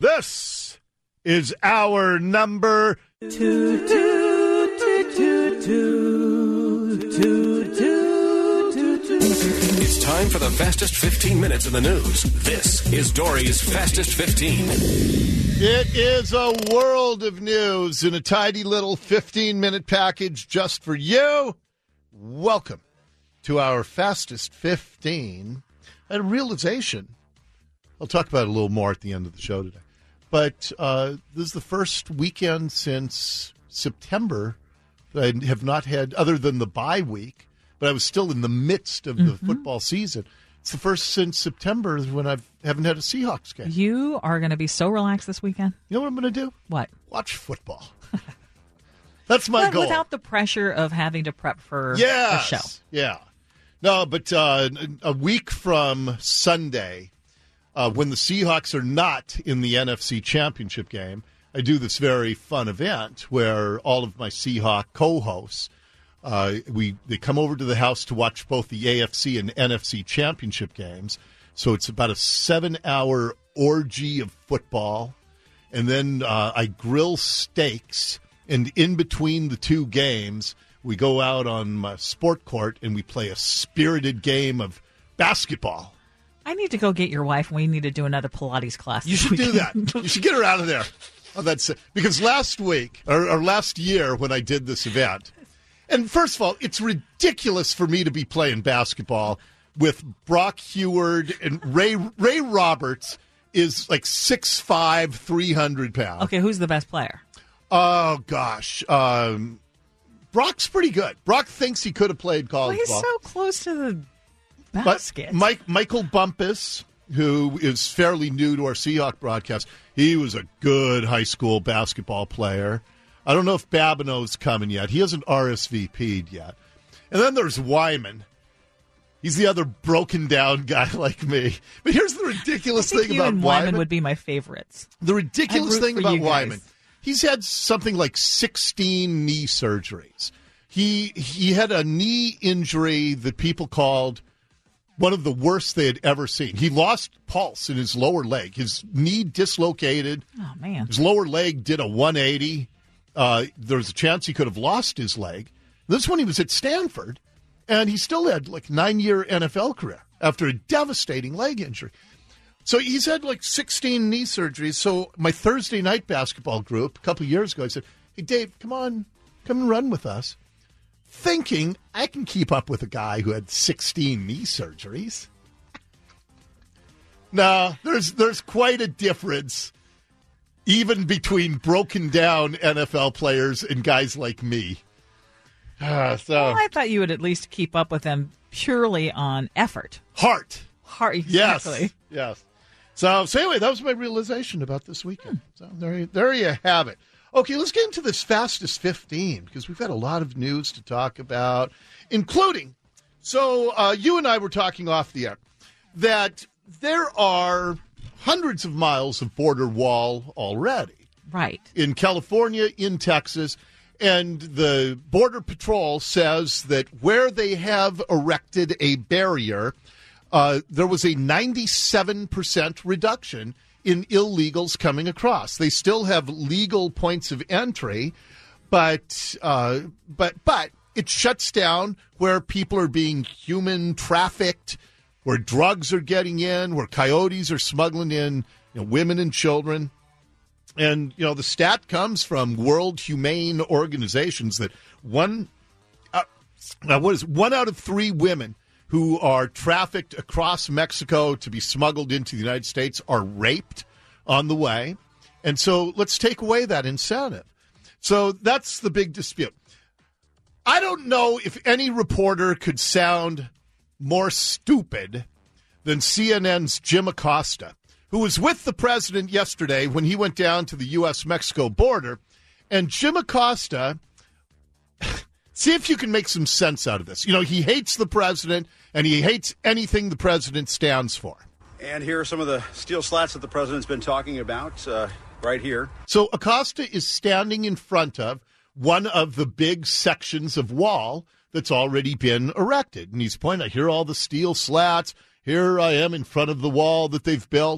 This is our number two. It's time for the fastest 15 minutes in the news. This is Dory's Fastest 15. It is a world of news in a tidy little 15-minute package just for you. Welcome to our Fastest 15. I had a realization. I'll talk about it a little more at the end of the show today. But this is the first weekend since September that I have not had, other than the bye week, but I was still in the midst of the football season. It's the first since September when I haven't had a Seahawks game. You are going to be so relaxed this weekend. You know what I'm going to do? What? Watch football. That's my goal. Without the pressure of having to prep for the show. Yeah. No, but a week from Sunday, when the Seahawks are not in the NFC Championship game, I do this very fun event where all of my Seahawk co-hosts, they come over to the house to watch both the AFC and NFC Championship games. So it's about a 7-hour orgy of football. And then I grill steaks. And in between the two games, we go out on my sport court and we play a spirited game of basketball. I need to go get your wife and we need to do another Pilates class. You should do that. You should get her out of there. Oh, that's because last week or last year when I did this event, and first of all, it's ridiculous for me to be playing basketball with Brock Heward and Ray Roberts is like 6'5", 300 pounds. Okay, who's the best player? Oh, gosh. Brock's pretty good. Brock thinks he could have played college ball. He's so close to the basket. Michael Bumpus, who is fairly new to our Seahawk broadcast, he was a good high school basketball player. I don't know if Babineau's coming yet. He hasn't RSVP'd yet. And then there's Wyman. He's the other broken-down guy like me. But here's the ridiculous thing about Wyman. Wyman would be my favorites. The ridiculous thing about Wyman, he's had something like 16 knee surgeries. He had a knee injury that people called one of the worst they had ever seen. He lost pulse in his lower leg. His knee dislocated. Oh, man. His lower leg did a 180. There was a chance he could have lost his leg. This one he was at Stanford, and he still had like 9-year NFL career after a devastating leg injury. So he's had like 16 knee surgeries. So my Thursday night basketball group a couple of years ago, I said, hey, Dave, come and run with us. Thinking I can keep up with a guy who had 16 knee surgeries. No, there's quite a difference even between broken down NFL players and guys like me. Well, I thought you would at least keep up with them purely on effort. Heart, exactly. Yes. So anyway, that was my realization about this weekend. So there you have it. Okay, let's get into this Fastest 15 because we've got a lot of news to talk about, including, you and I were talking off the air, that there are hundreds of miles of border wall already. Right. In California, in Texas, and the Border Patrol says that where they have erected a barrier, there was a 97% reduction in illegals coming across. They still have legal points of entry, but it shuts down where people are being human trafficked, where drugs are getting in, where coyotes are smuggling in women and children. And the stat comes from World Humane Organizations that one out of 3 women who are trafficked across Mexico to be smuggled into the United States are raped on the way. And so let's take away that incentive. So that's the big dispute. I don't know if any reporter could sound more stupid than CNN's Jim Acosta, who was with the president yesterday when he went down to the U.S.-Mexico border. And Jim Acosta, see if you can make some sense out of this. He hates the president, and he hates anything the president stands for. And here are some of the steel slats that the president's been talking about right here. So Acosta is standing in front of one of the big sections of wall that's already been erected. And he's pointing out, here are all the steel slats. Here I am in front of the wall that they've built.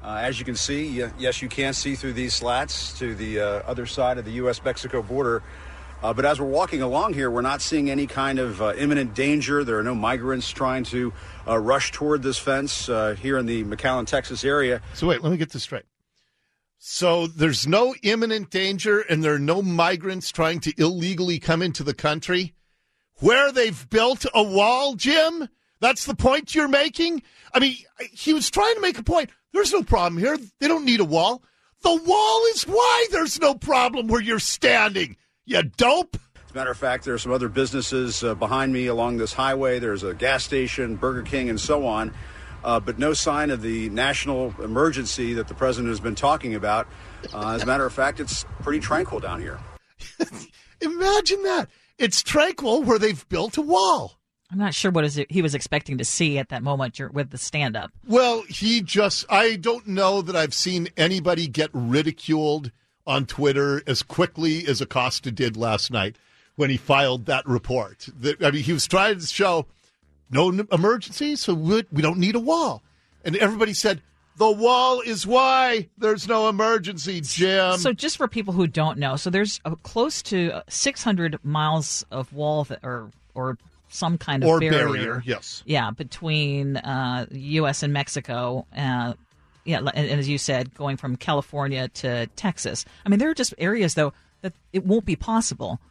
As you can see, yes, you can see through these slats to the other side of the U.S.-Mexico border. But as we're walking along here, we're not seeing any kind of imminent danger. There are no migrants trying to rush toward this fence here in the McAllen, Texas area. So wait, let me get this straight. So there's no imminent danger and there are no migrants trying to illegally come into the country where they've built a wall, Jim? That's the point you're making? I mean, he was trying to make a point. There's no problem here. They don't need a wall. The wall is why there's no problem where you're standing. You dope. As a matter of fact, there are some other businesses behind me along this highway. There's a gas station, Burger King, and so on. But no sign of the national emergency that the president has been talking about. As a matter of fact, it's pretty tranquil down here. Imagine that. It's tranquil where they've built a wall. I'm not sure what he was expecting to see at that moment with the stand-up. Well, I don't know that I've seen anybody get ridiculed on Twitter as quickly as Acosta did last night when he filed that report. He was trying to show no emergency, so we don't need a wall. And everybody said, the wall is why there's no emergency, Jim. So just for people who don't know, so there's close to 600 miles of wall or some kind of barrier, yes. Yeah, between U.S. and Mexico. And as you said, going from California to Texas. I mean, there are just areas, though, that it won't be possible.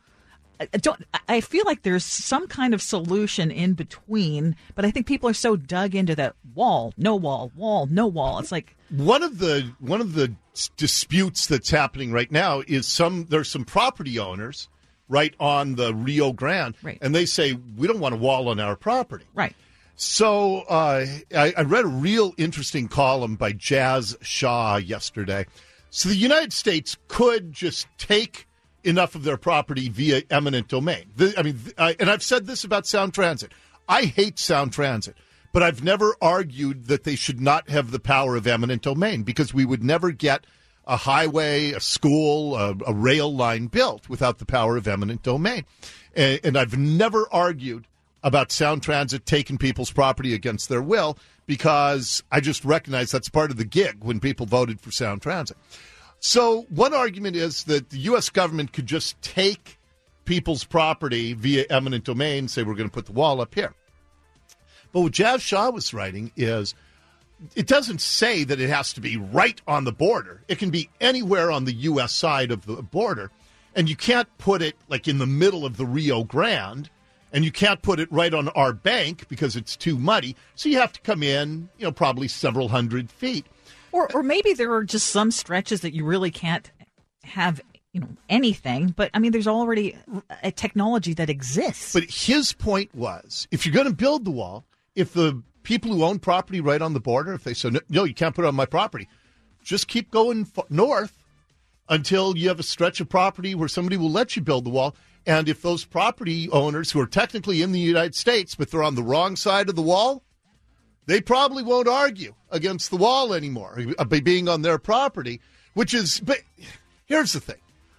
I feel like there's some kind of solution in between, but I think people are so dug into that wall, no wall. It's like one of the disputes that's happening right now is there's some property owners right on the Rio Grande, right, and they say we don't want a wall on our property. Right. So I read a real interesting column by Jazz Shaw yesterday. So the United States could just take enough of their property via eminent domain. And I've said this about Sound Transit. I hate Sound Transit, but I've never argued that they should not have the power of eminent domain because we would never get a highway, a school, a rail line built without the power of eminent domain. And I've never argued about Sound Transit taking people's property against their will because I just recognize that's part of the gig when people voted for Sound Transit. So one argument is that the U.S. government could just take people's property via eminent domain, say we're going to put the wall up here. But what Jazz Shaw was writing is it doesn't say that it has to be right on the border. It can be anywhere on the U.S. side of the border, and you can't put it like in the middle of the Rio Grande, and you can't put it right on our bank because it's too muddy. So you have to come in, probably several hundred feet. Or maybe there are just some stretches that you really can't have, anything. But, I mean, there's already a technology that exists. But his point was, if you're going to build the wall, if the people who own property right on the border, if they say, no, you can't put it on my property, just keep going north until you have a stretch of property where somebody will let you build the wall. And if those property owners who are technically in the United States, but they're on the wrong side of the wall, they probably won't argue against the wall anymore by being on their property, but here's the thing.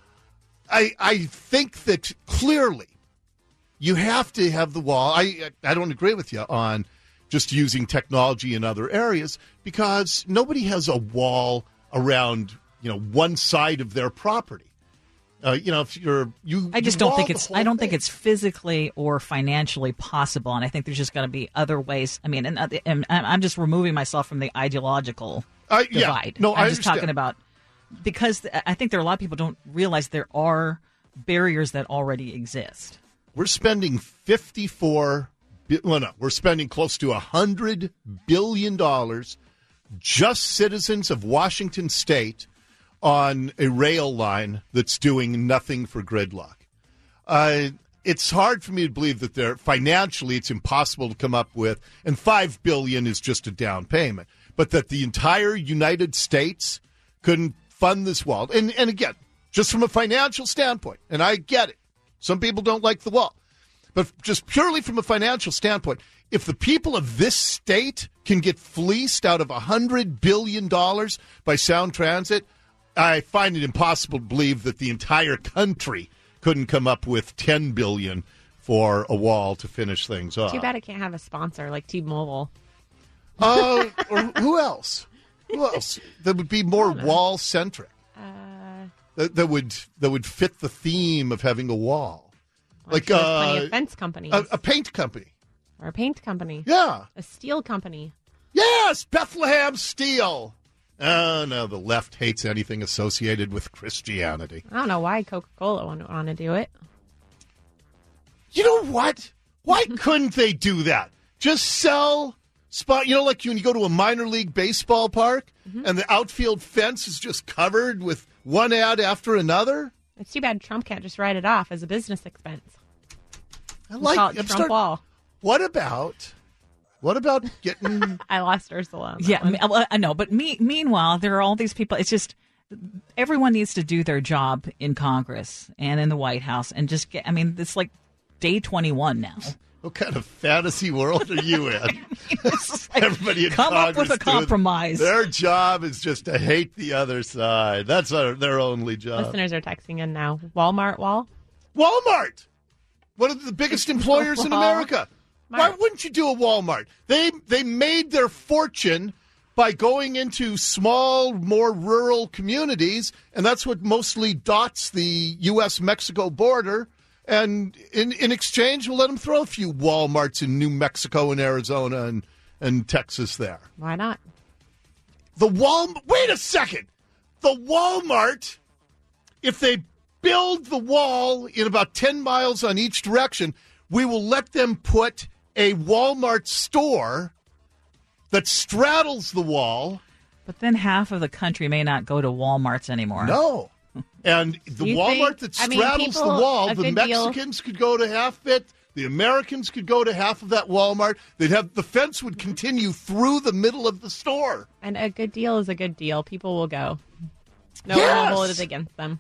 I think that clearly you have to have the wall. I don't agree with you on just using technology in other areas because nobody has a wall around, one side of their property. If I just don't think I don't think it's physically or financially possible, and I think there's just got to be other ways. I mean, and I'm just removing myself from the ideological divide. Yeah. No, I'm just talking about because I think there are a lot of people don't realize there are barriers that already exist. We're spending we're spending close to $100 billion, just citizens of Washington State, on a rail line that's doing nothing for gridlock. It's hard for me to believe that financially it's impossible to come up with, and $5 billion is just a down payment, but that the entire United States couldn't fund this wall. And again, just from a financial standpoint, and I get it, some people don't like the wall, but just purely from a financial standpoint, if the people of this state can get fleeced out of $100 billion by Sound Transit, I find it impossible to believe that the entire country couldn't come up with $10 billion for a wall to finish things off. Too bad it can't have a sponsor like T-Mobile. Or who else? Who else? That would be more wall-centric. That would fit the theme of having a wall. Like plenty of fence companies. A paint company. Or a paint company. Yeah. A steel company. Yes, Bethlehem Steel. Oh, no, the left hates anything associated with Christianity. I don't know why Coca-Cola want to do it. You know what? Why couldn't they do that? Just sell spot. You know, like when you go to a minor league baseball park and the outfield fence is just covered with one ad after another. It's too bad Trump can't just write it off as a business expense. Call it Trump Wall. What about getting? I lost Ursula. I know, but meanwhile, there are all these people. It's just everyone needs to do their job in Congress and in the White House, and just get. I mean, it's like day 21 now. What kind of fantasy world are you in? Like, everybody in come Congress up with a compromise. Their job is just to hate the other side. That's their only job. Listeners are texting in now. Walmart wall? Walmart! One of the biggest employers in America. Why wouldn't you do a Walmart? They made their fortune by going into small, more rural communities, and that's what mostly dots the U.S.-Mexico border. And in exchange, we'll let them throw a few Walmarts in New Mexico and Arizona and Texas there. Why not? Wait a second. The Walmart, if they build the wall in about 10 miles on each direction, we will let them put a Walmart store that straddles the wall. But then half of the country may not go to Walmarts anymore. No. And the Walmart that straddles the wall, the Mexicans could go to half of it. The Americans could go to half of that Walmart. The fence would continue through the middle of the store. And a good deal is a good deal. People will go. No Yes! one will vote against them.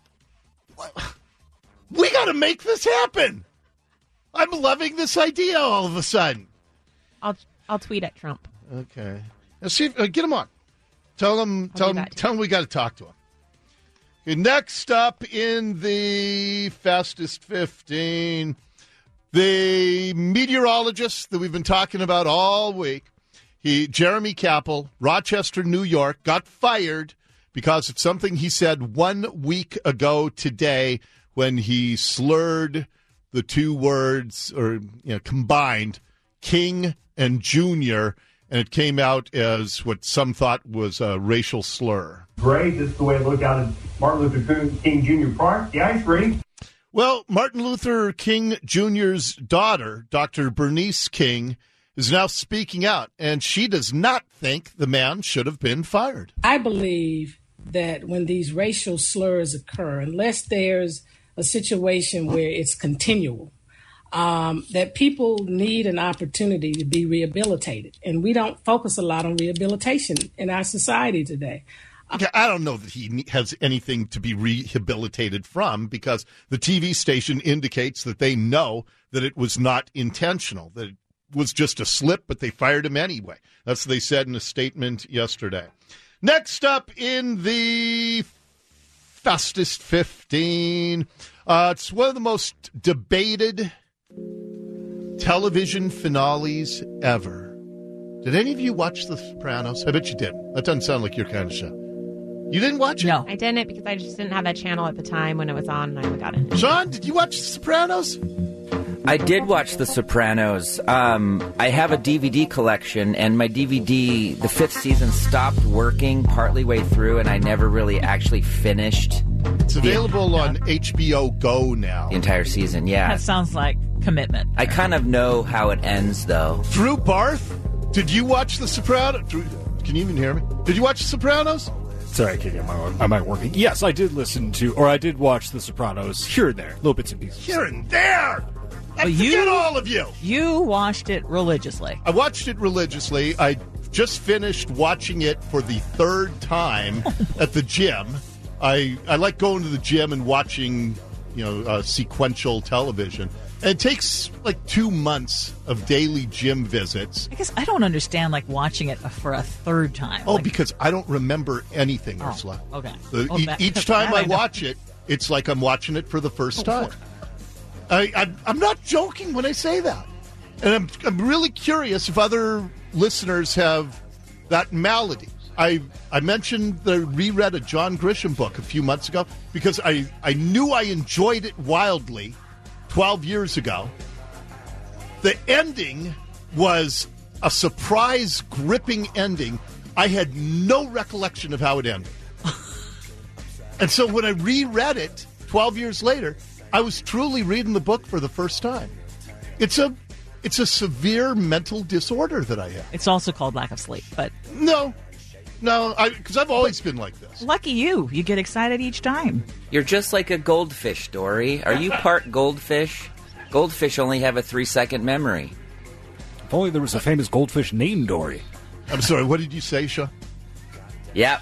We got to make this happen. I'm loving this idea all of a sudden. I'll tweet at Trump. Okay. Now see, get him on. Tell him we got to talk to him. Okay, next up in the Fastest 15, the meteorologist that we've been talking about all week, Jeremy Capel, Rochester, New York, got fired because of something he said 1 week ago today when he slurred the two words, or combined, King and Junior, and it came out as what some thought was a racial slur. Great. This is the way it looked out at Martin Luther King Jr. Park. The ice rink. Well, Martin Luther King Jr.'s daughter, Dr. Bernice King, is now speaking out, and she does not think the man should have been fired. I believe that when these racial slurs occur, unless there's a situation where it's continual, that people need an opportunity to be rehabilitated. And we don't focus a lot on rehabilitation in our society today. Okay, I don't know that he has anything to be rehabilitated from, because the TV station indicates that they know that it was not intentional, that it was just a slip, but they fired him anyway. That's what they said in a statement yesterday. Next up in the Fastest 15, it's one of the most debated television finales ever. Did any of you watch The Sopranos? I bet you didn't. That doesn't sound like your kind of show. You didn't watch it? No. I didn't, because I just didn't have that channel at the time when it was on, and I got into it. Sean, did you watch The Sopranos? I did watch The Sopranos. I have a DVD collection, and my DVD, the 5th season, stopped working partly way through, and I never really actually finished. It's available on HBO Go now. The entire season, yeah. That sounds like commitment. I kind of know how it ends, though. Drew Barth, did you watch The Sopranos? Drew, can you even hear me? Did you watch The Sopranos? Sorry, I can't get my mic working. Yes, I did I did watch The Sopranos here and there, little bits and pieces. Here and there! But Forget all of you! You watched it religiously. I watched it religiously. I just finished watching it for the 3rd time at the gym. I like going to the gym and watching, sequential television. And it takes like 2 months of daily gym visits. I guess I don't understand watching it for a 3rd time. Oh, because I don't remember anything, Ursula. Okay. Each time I watch it, it's like I'm watching it for the first time. I'm not joking when I say that. And I'm really curious if other listeners have that malady. I mentioned the reread a John Grisham book a few months ago because I knew I enjoyed it wildly 12 years ago. The ending was a surprise, gripping ending. I had no recollection of how it ended. And so when I reread it 12 years later, I was truly reading the book for the first time. It's a severe mental disorder that I have. It's also called lack of sleep, but... No, because I've always been like this. Lucky you. You get excited each time. You're just like a goldfish, Dory. Are you part goldfish? Goldfish only have a 3-second memory. If only there was a famous goldfish named Dory. I'm sorry, what did you say, Shaw? Yep.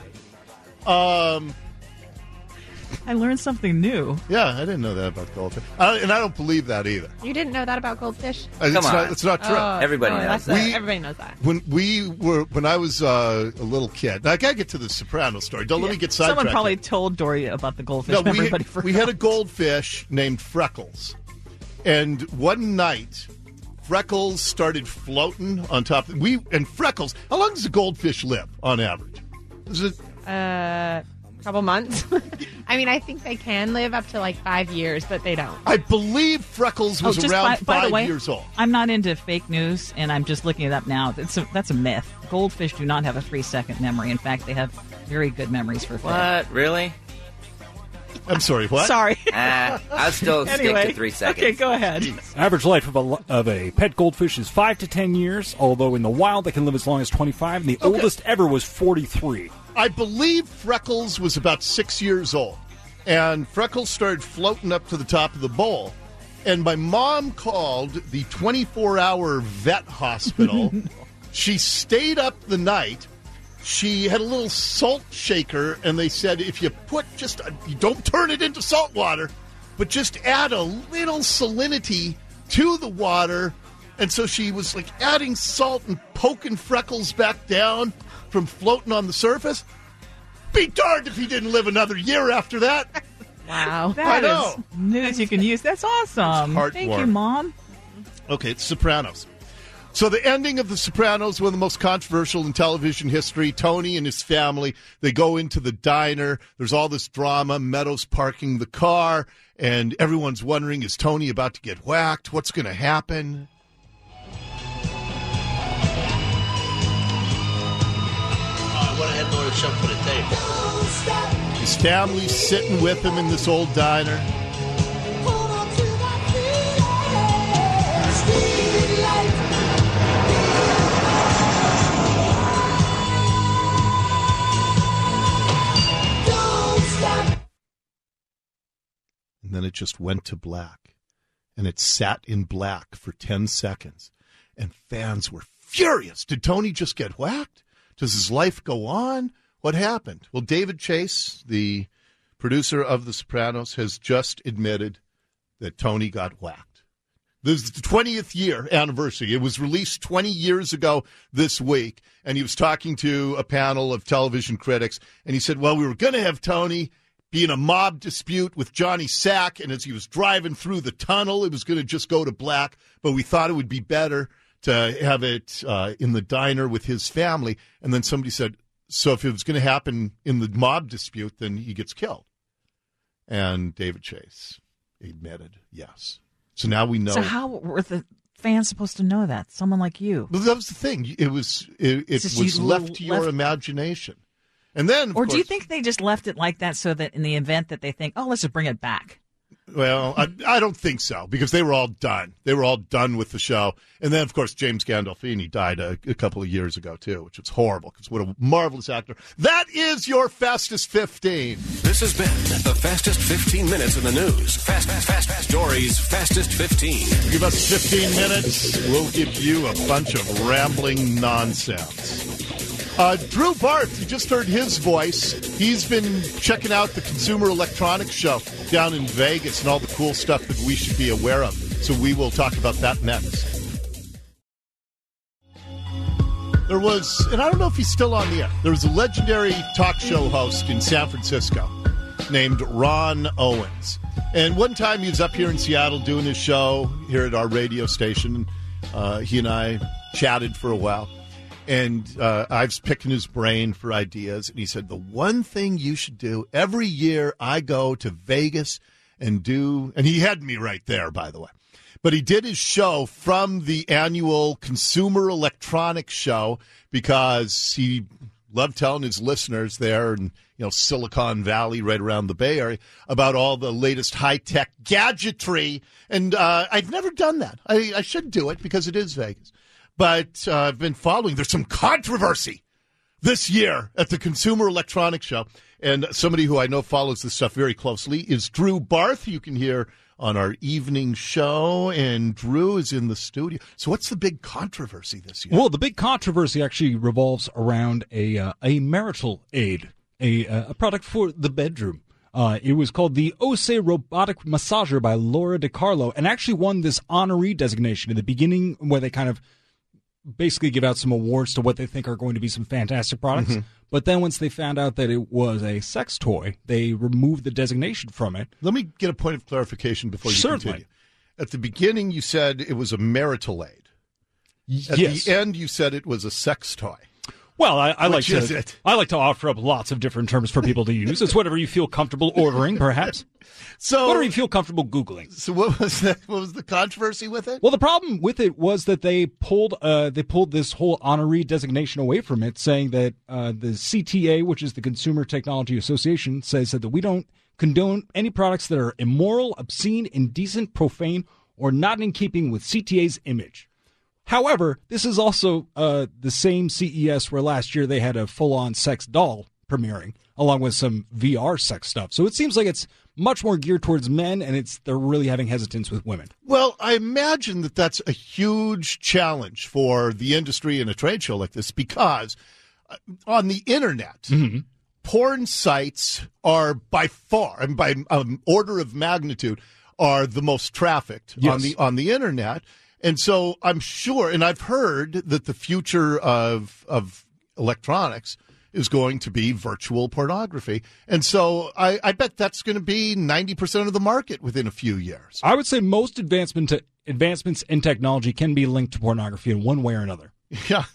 I learned something new. Yeah, I didn't know that about goldfish. And I don't believe that either. You didn't know that about goldfish? Come on. It's not true. Everybody knows that. Everybody knows that. When I was a little kid, now I got to get to the Soprano story. Don't let me get sidetracked. Someone probably told Dory about the goldfish. No, we had a goldfish named Freckles. And one night, Freckles started floating on top. And Freckles, how long does a goldfish live on average? Is it Couple months. I mean, I think they can live up to like 5 years, but they don't. I believe Freckles was around by the 5 way, years old. I'm not into fake news, and I'm just looking it up now. That's a myth. Goldfish do not have a 3-second memory. In fact, they have very good memories for food. What? Really? I'm sorry, what? Sorry. I'll still stick to 3 seconds. Okay, go ahead. Average life of a pet goldfish is 5 to 10 years, although in the wild they can live as long as 25, and the oldest ever was 43. I believe Freckles was about 6 years old, and Freckles started floating up to the top of the bowl, and my mom called the 24-hour vet hospital. She stayed up the night. She had a little salt shaker, and they said if you put you don't turn it into salt water, but just add a little salinity to the water. And so she was like adding salt and poking Freckles back down from floating on the surface. Be darned if he didn't live another year after that. Wow. That is news you can use. That's awesome. Thank you, Mom. Okay, it's Sopranos. So the ending of The Sopranos, one of the most controversial in television history. Tony and his family, they go into the diner. There's all this drama. Meadows parking the car, and everyone's wondering, is Tony about to get whacked? What's going to happen? I went ahead and ordered something for the table. His family's sitting with him in this old diner. And then it just went to black. And it sat in black for 10 seconds. And fans were furious. Did Tony just get whacked? Does his life go on? What happened? Well, David Chase, the producer of The Sopranos, has just admitted that Tony got whacked. This is the 20th year anniversary. It was released 20 years ago this week. And he was talking to a panel of television critics. And he said, well, we were going to have Tony be in a mob dispute with Johnny Sack, and as he was driving through the tunnel, it was going to just go to black, but we thought it would be better to have it in the diner with his family. And then somebody said, so if it was going to happen in the mob dispute, then he gets killed. And David Chase admitted, yes. So now we know. So how were the fans supposed to know that? Someone like you. Well, that was the thing. It was left to your imagination. And then, or do you think they just left it like that so that in the event that they think, oh, let's just bring it back? Well, I don't think so, because they were all done. They were all done with the show. And then, of course, James Gandolfini died a couple of years ago, too, which was horrible, because what a marvelous actor. That is your Fastest 15. This has been the Fastest 15 Minutes in the news. Fast Dory's Fastest 15. Give us 15 minutes. We'll give you a bunch of rambling nonsense. Drew Barth, you just heard his voice. He's been checking out the Consumer Electronics Show down in Vegas and all the cool stuff that we should be aware of. So we will talk about that next. There was, and I don't know if he's still on the air, there was a legendary talk show host in San Francisco named Ron Owens. And one time he was up here in Seattle doing his show here at our radio station. He and I chatted for a while. And I was picking his brain for ideas, and he said, the one thing you should do, every year I go to Vegas and he had me right there, by the way. But he did his show from the annual Consumer Electronics Show because he loved telling his listeners there in Silicon Valley, right around the Bay Area, about all the latest high-tech gadgetry. And I've never done that. I should do it because it is Vegas. But I've been following. There's some controversy this year at the Consumer Electronics Show. And somebody who I know follows this stuff very closely is Drew Barth. You can hear on our evening show, and Drew is in the studio. So what's the big controversy this year? Well, the big controversy actually revolves around a marital aid, a product for the bedroom. It was called the Ose Robotic Massager by Laura DiCarlo, and actually won this honoree designation in the beginning, where they kind of basically give out some awards to what they think are going to be some fantastic products. Mm-hmm. But then once they found out that it was a sex toy, they removed the designation from it. Let me get a point of clarification before you continue. At the beginning, you said it was a marital aid. At the end, you said it was a sex toy. Well, I like to offer up lots of different terms for people to use. It's whatever you feel comfortable ordering, perhaps. So whatever you feel comfortable Googling. So what was that? What was the controversy with it? Well, the problem with it was that they pulled this whole honoree designation away from it, saying that the CTA, which is the Consumer Technology Association, says that we don't condone any products that are immoral, obscene, indecent, profane, or not in keeping with CTA's image. However, this is also the same CES where last year they had a full-on sex doll premiering, along with some VR sex stuff. So it seems like it's much more geared towards men, and they're really having hesitance with women. Well, I imagine that that's a huge challenge for the industry in a trade show like this, because on the internet, mm-hmm. porn sites are by far, and by order of magnitude, are the most trafficked on the internet. And so I'm sure, and I've heard that the future of electronics is going to be virtual pornography. And so I bet that's going to be 90% of the market within a few years. I would say most advancements in technology can be linked to pornography in one way or another. Yeah.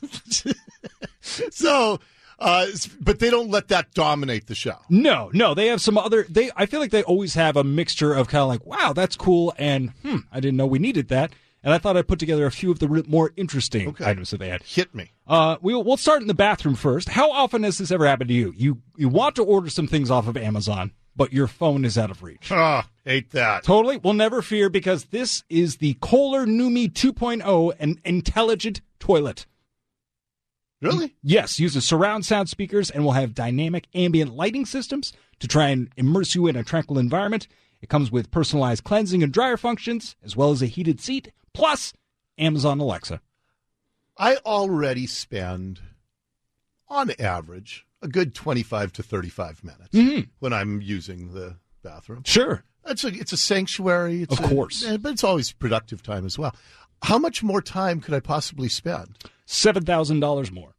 So, but they don't let that dominate the show. No, they have some other. I feel like they always have a mixture of kind of like, wow, that's cool, and I didn't know we needed that. And I thought I'd put together a few of the more interesting items that they had. Hit me. We'll start in the bathroom first. How often has this ever happened to you? You want to order some things off of Amazon, but your phone is out of reach. Hate that. Totally. Well, never fear, because this is the Kohler Numi 2.0, an intelligent toilet. Really? Yes. Uses surround sound speakers and will have dynamic ambient lighting systems to try and immerse you in a tranquil environment. It comes with personalized cleansing and dryer functions, as well as a heated seat, plus Amazon Alexa. I already spend, on average, a good 25 to 35 minutes when I'm using the bathroom. Sure. It's a sanctuary. Of course. But it's always productive time as well. How much more time could I possibly spend? $7,000 more.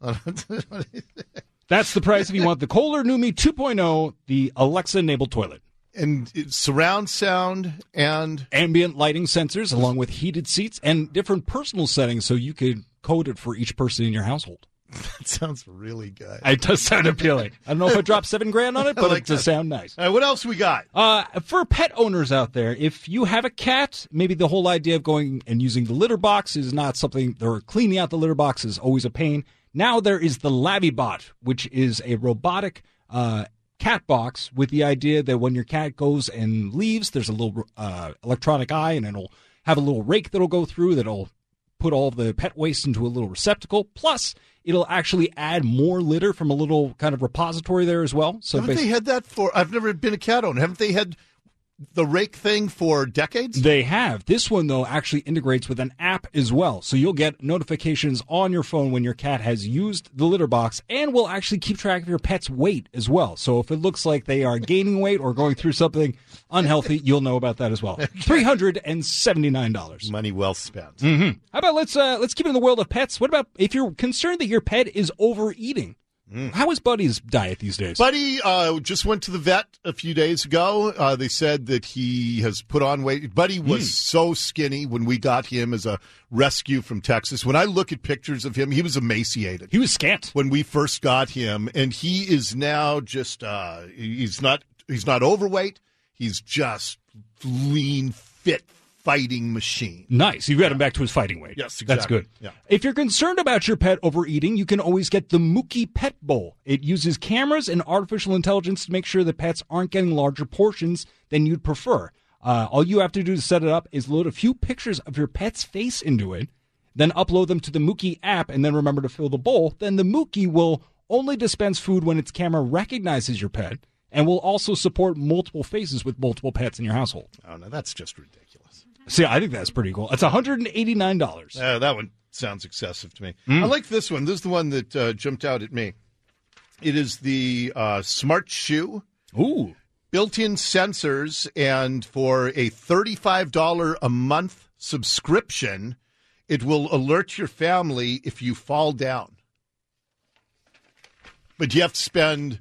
That's the price if you want the Kohler Numi 2.0, the Alexa-enabled toilet. And surround sound and ambient lighting sensors, along with heated seats and different personal settings, so you could code it for each person in your household. That sounds really good. It does sound appealing. I don't know if I dropped $7,000 on it, but it does sound nice. All right, what else we got? For pet owners out there, if you have a cat, maybe the whole idea of going and using the litter box is not something, or cleaning out the litter box is always a pain. Now there is the LaviBot, which is a robotic cat box with the idea that when your cat goes and leaves, there's a little electronic eye, and it'll have a little rake that'll go through that'll put all the pet waste into a little receptacle. Plus, it'll actually add more litter from a little kind of repository there as well. So haven't they had that for? I've never been a cat owner. Haven't they had the rake thing for decades? They have. This one, though, actually integrates with an app as well. So you'll get notifications on your phone when your cat has used the litter box, and will actually keep track of your pet's weight as well. So if it looks like they are gaining weight or going through something unhealthy, you'll know about that as well. $379. Money well spent. Mm-hmm. How about let's keep it in the world of pets. What about if you're concerned that your pet is overeating? How is Buddy's diet these days? Buddy just went to the vet a few days ago. They said that he has put on weight. Buddy was so skinny when we got him as a rescue from Texas. When I look at pictures of him, he was emaciated. He was scant when we first got him, and he is now just he's not overweight. He's just lean, fit, fighting machine. Nice. You've got him back to his fighting weight. Yes, exactly. That's good. Yeah. If you're concerned about your pet overeating, you can always get the Mookie Pet Bowl. It uses cameras and artificial intelligence to make sure that pets aren't getting larger portions than you'd prefer. All you have to do to set it up is load a few pictures of your pet's face into it, then upload them to the Mookie app, and then remember to fill the bowl. Then the Mookie will only dispense food when its camera recognizes your pet, and will also support multiple faces with multiple pets in your household. Oh, no, that's just ridiculous. See, I think that's pretty cool. It's $189. That one sounds excessive to me. I like this one. This is the one that jumped out at me. It is the Smart Shoe. Ooh. Built-in sensors, and for a $35 a month subscription, it will alert your family if you fall down. But you have to spend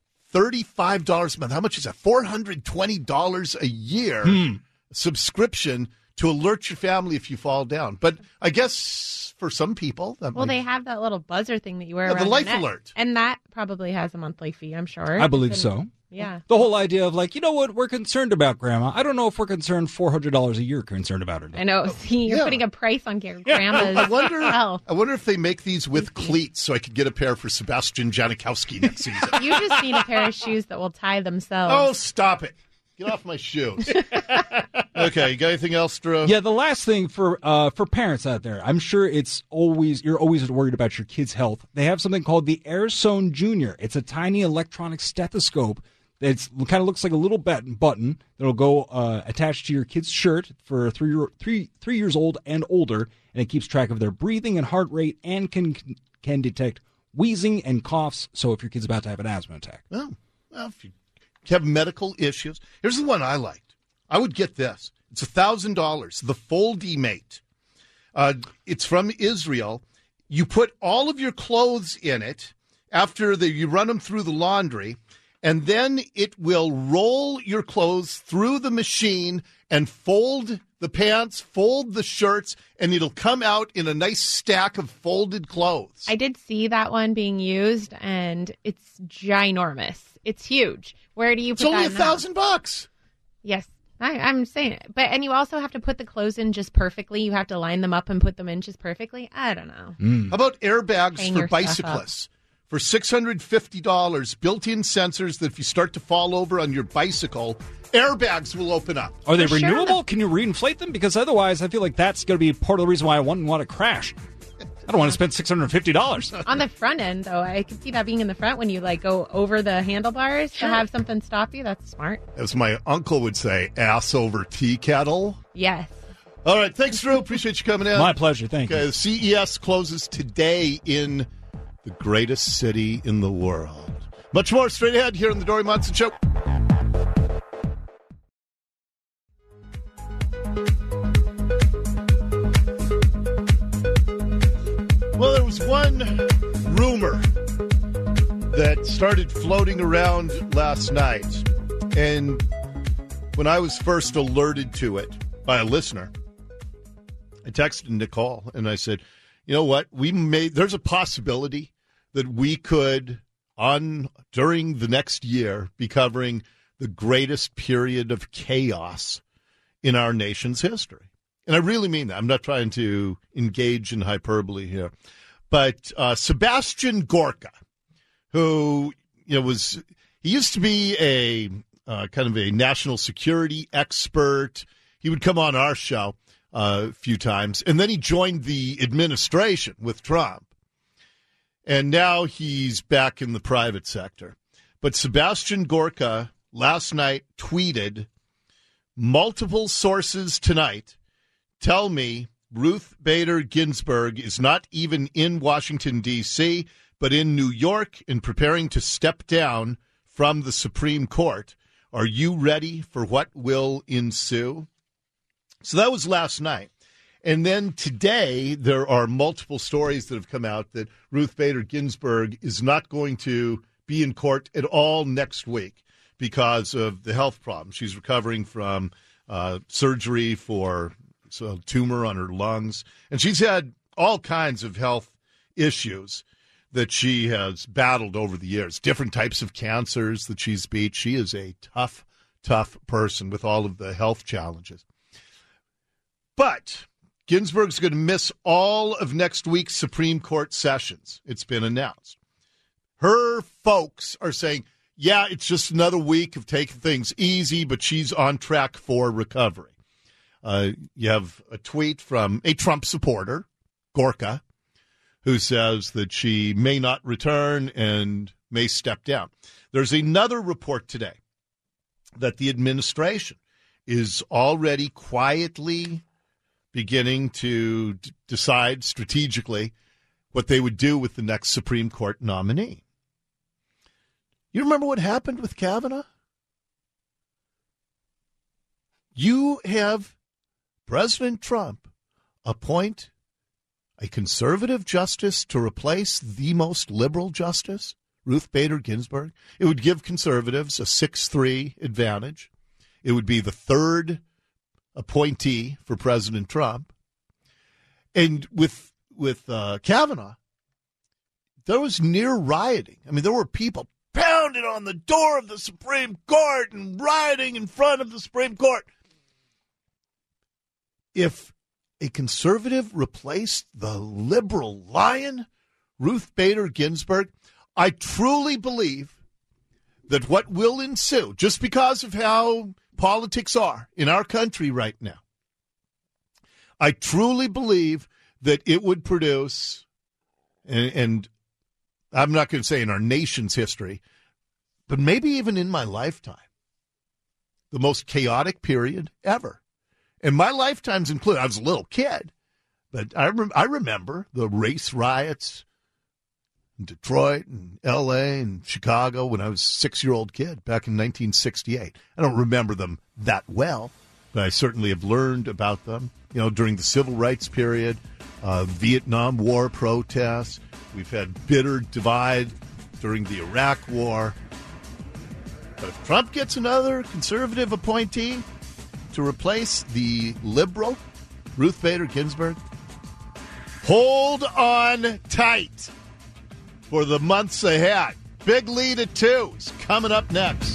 $35 a month. How much is that? $420 a year subscription to alert your family if you fall down. But I guess for some people, they have that little buzzer thing that you wear around the life your neck. alert, and that probably has a monthly fee, I'm sure. I believe so. Yeah. The whole idea of like, you know what, we're concerned about Grandma. I don't know if we're concerned $400 a year concerned about her. I know. See, you're putting a price on Grandma's health. I wonder if they make these with cleats so I could get a pair for Sebastian Janikowski next season. You just need a pair of shoes that will tie themselves. Oh, stop it. Get off my shoes. Okay, you got anything else, Drew? Yeah, the last thing for parents out there, I'm sure you're always worried about your kid's health. They have something called the AirZone Junior. It's a tiny electronic stethoscope. It kind of looks like a little button that'll go attached to your kid's shirt for 3 years old and older, and it keeps track of their breathing and heart rate and can detect wheezing and coughs. So if your kid's about to have an asthma attack, well, if you have medical issues, here's the one I liked. I would get this. It's $1,000. The Foldimate. It's from Israel. You put all of your clothes in it after you run them through the laundry. And then it will roll your clothes through the machine and fold the pants, fold the shirts, and it'll come out in a nice stack of folded clothes. I did see that one being used, and it's ginormous. It's huge. Where do you put that? It's only $1,000. Yes, I'm saying it. And you also have to put the clothes in just perfectly. You have to line them up and put them in just perfectly. I don't know. How about airbags Hang for your stuff bicyclists? For $650, built-in sensors that if you start to fall over on your bicycle, airbags will open up. Are they renewable? Can you reinflate them? Because otherwise, I feel like that's going to be part of the reason why I wouldn't want to crash. I don't want to spend $650. On the front end, though, I could see that being in the front when you go over the handlebars to have something stop you. That's smart. As my uncle would say, ass over tea kettle. Yes. All right. Thanks, Drew. Appreciate you coming in. My pleasure. Thank you. The CES closes today in the greatest city in the world. Much more straight ahead here on the Dory Monson Show. Well, there was one rumor that started floating around last night, and when I was first alerted to it by a listener, I texted Nicole and I said, you know what? There's a possibility that we could, during the next year, be covering the greatest period of chaos in our nation's history. And I really mean that. I'm not trying to engage in hyperbole here. But Sebastian Gorka, who he used to be a kind of a national security expert. He would come on our show a few times, and then he joined the administration with Trump. And now he's back in the private sector. But Sebastian Gorka last night tweeted, multiple sources tonight tell me Ruth Bader Ginsburg is not even in Washington, D.C., but in New York and preparing to step down from the Supreme Court. Are you ready for what will ensue? So that was last night. And then today, there are multiple stories that have come out that Ruth Bader Ginsburg is not going to be in court at all next week because of the health problems. She's recovering from surgery for a tumor on her lungs. And she's had all kinds of health issues that she has battled over the years, different types of cancers that she's beat. She is a tough person with all of the health challenges. But Ginsburg's going to miss all of next week's Supreme Court sessions. It's been announced. Her folks are saying, yeah, it's just another week of taking things easy, but she's on track for recovery. You have a tweet from a Trump supporter, Gorka, who says that she may not return and may step down. There's another report today that the administration is already quietly beginning to decide strategically what they would do with the next Supreme Court nominee. You remember what happened with Kavanaugh? You have President Trump appoint a conservative justice to replace the most liberal justice, Ruth Bader Ginsburg. It would give conservatives a 6-3 advantage. It would be the third appointee for President Trump. And with Kavanaugh, there was near rioting. I mean, there were people pounding on the door of the Supreme Court and rioting in front of the Supreme Court. If a conservative replaced the liberal lion, Ruth Bader Ginsburg, I truly believe that what will ensue, just because of how politics are in our country right now, I truly believe that it would produce, and I'm not going to say in our nation's history, but maybe even in my lifetime, the most chaotic period ever. And my lifetime's included. I was a little kid, but I remember the race riots in Detroit and L.A. and Chicago when I was a 6-year-old kid back in 1968. I don't remember them that well, but I certainly have learned about them. You know, during the civil rights period, Vietnam War protests. We've had bitter divide during the Iraq War. But if Trump gets another conservative appointee to replace the liberal Ruth Bader Ginsburg, hold on tight for the months ahead. Big lead at 2 is coming up next.